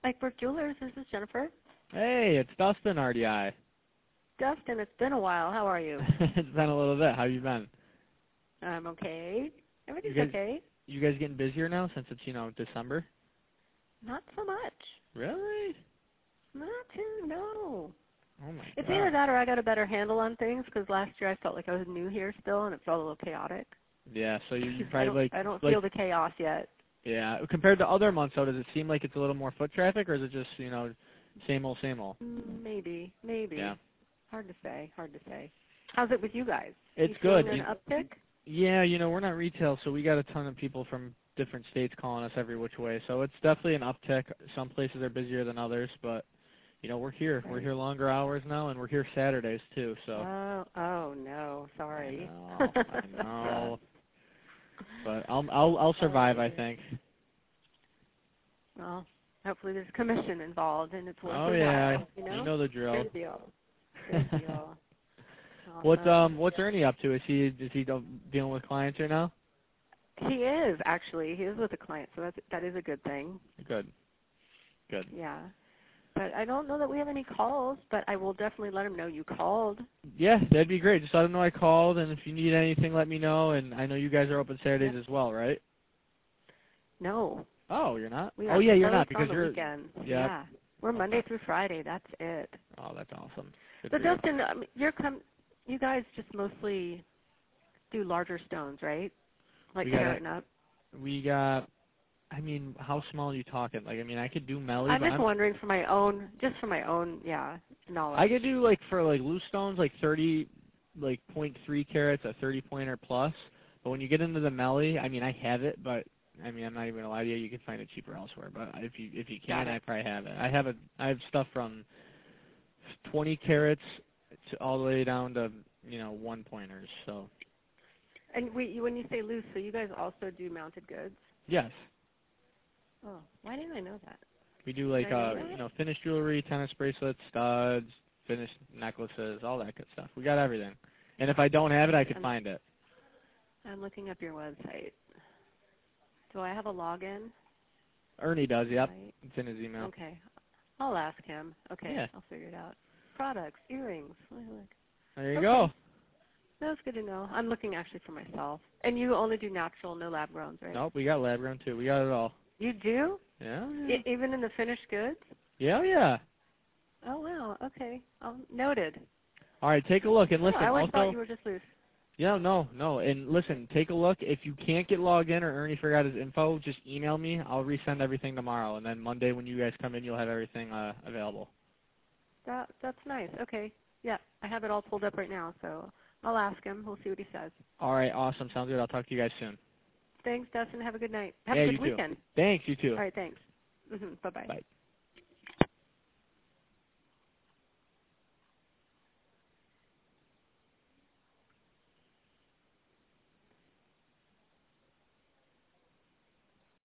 Eichberg Jewelers, this is Jennifer. Hey, it's Dustin, RDI. Dustin, it's been a while. How are you? It's been a little bit. How you been? I'm okay. Everything's You guys, okay. you guys getting busier now since it's, December? Not so much. Really? Not too, no. Oh, my It's God. either that or I got a better handle on things because last year I felt like I was new here still and it felt a little chaotic. Yeah, so you probably I don't feel the chaos yet. Yeah, compared to other months, though, does it seem like it's a little more foot traffic, or is it just, same old, same old? Maybe. Yeah. Hard to say. How's it with you guys? It's you good. Feeling an uptick? Yeah, we're not retail, so we got a ton of people from different states calling us every which way. So it's definitely an uptick. Some places are busier than others, but, we're here. Right. We're here longer hours now, and we're here Saturdays, too. So. Oh no, sorry. I know. But I'll survive, I think. Well, hopefully there's commission involved and it's worth Oh it. yeah, You know? you know the drill. Good deal. Awesome. What's Ernie up to? Is he dealing with clients right now? He is actually. He is with a client, so that is a good thing. Good. Yeah. But I don't know that we have any calls, but I will definitely let him know you called. Yeah, that'd be great. Just let him know I called, and if you need anything, let me know. And I know you guys are open Saturdays as well, right? No. Oh, you're not? We Oh are yeah, you're not closed because on the you're. weekends. Yeah. Yeah. We're Monday through Friday. That's it. Oh, that's awesome. Good So for you. Dustin, you guys just mostly do larger stones, right? Like carat and up. We got. I mean, how small are you talking? Like, I could do melly. I'm but just wondering for my own, knowledge. I could do for loose stones, 30, 0.3 carats, a 30 pointer plus. But when you get into the melly, I have it, but I'm not even gonna lie to you. You can find it cheaper elsewhere. But if you can, I probably have it. I have stuff from 20 carats to all the way down to 1 pointers. So. And when you say loose, so you guys also do mounted goods? Yes. Oh, why didn't I know that? We do finished jewelry, tennis bracelets, studs, finished necklaces, all that good stuff. We got everything. And if I don't have it, I could find it. I'm looking up your website. Do I have a login? Ernie does, yep. It's in his email. Okay. I'll ask him. Okay, yeah. I'll figure it out. Products, earrings. There you go. That's good to know. I'm looking actually for myself. And you only do natural, no lab growns, right? Nope, we got lab grown too. We got it all. You do? Yeah. Even in the finished goods? Yeah. Oh, wow. Okay. Noted. All right, take a look. And listen, I always thought you were just loose. Yeah, no. And listen, take a look. If you can't get logged in or Ernie forgot his info, just email me. I'll resend everything tomorrow. And then Monday when you guys come in, you'll have everything available. That's nice. Okay. Yeah, I have it all pulled up right now, so I'll ask him. We'll see what he says. All right, awesome. Sounds good. I'll talk to you guys soon. Thanks, Dustin. Have a good night. Have a good weekend. Thanks, you too. All right, thanks. Bye-bye. Bye.